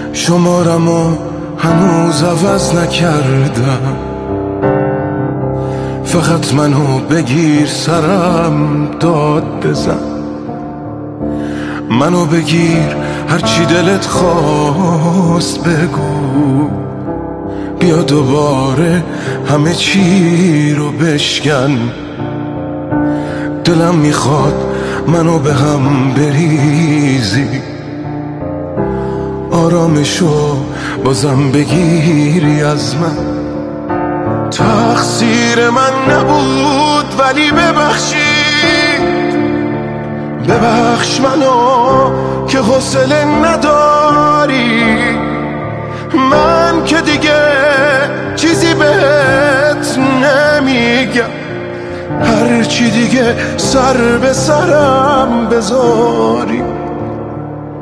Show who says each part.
Speaker 1: شمارمو هنوز عوض نکردم، فقط منو بگیر سرم داد بزن، منو بگیر هرچی دلت خواست بگو، بیا دوباره همه چی رو بشکن. دلم میخواد منو به هم بریزی، آرامشو بازم بگیری از من. تقصیر من نبود ولی ببخش منو که حوصله نداری. من که دیگه چیزی بهت نمیگم، هرچی دیگه سر به سرم بذاری.